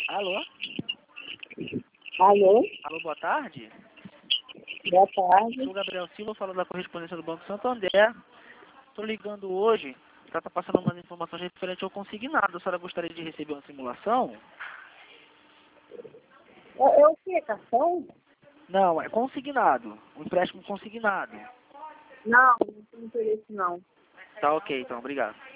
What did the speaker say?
Alô? Alô? Alô, boa tarde. Boa tarde. Sou o Gabriel Silva, falo da correspondência do Banco Santander. Estou ligando hoje para estar passando umas informações referentes ao consignado. A senhora gostaria de receber uma simulação? É o que? Cartão? Não, é consignado. Um empréstimo consignado. Não tem interesse não. Tá ok, então. Obrigado.